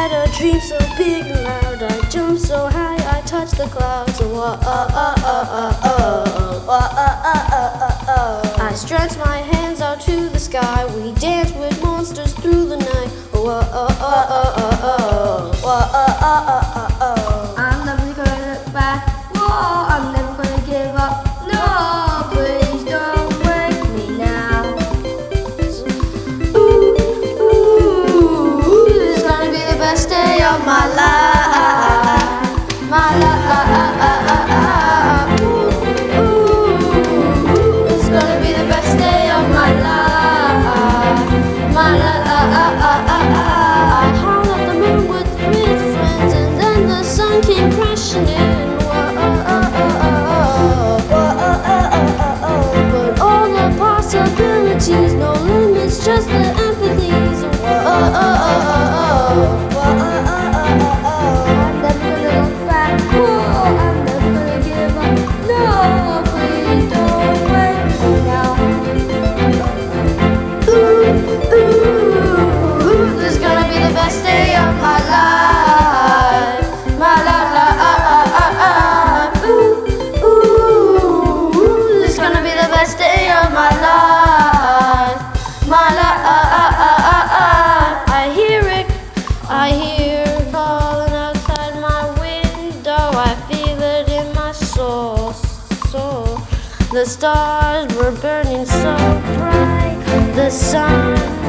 had a dream so big and loud. I jumped so high, I touched the clouds. I stretched my hands out to the sky. We danced with monsters through the night. I'm never gonna look back. Whoa, I'm never gonna give up. No, please don't wake me now. Ooh, this is gonna be the best day of my life. My life. Ooh, it's gonna be the best day of my life. My life. I held up the moon with friends, and then the sun came crashing in. But all the possibilities, no limits, just the empathies. I'm never gonna look back. Whoa, I'm never gonna give up. No, please don't wake me now. Ooh, this is gonna be the best day of my life. My life. Ooh, this is gonna be the best day of my life. My life. I hear it calling outside my window. I feel it in my soul. The stars were burning so bright. The sun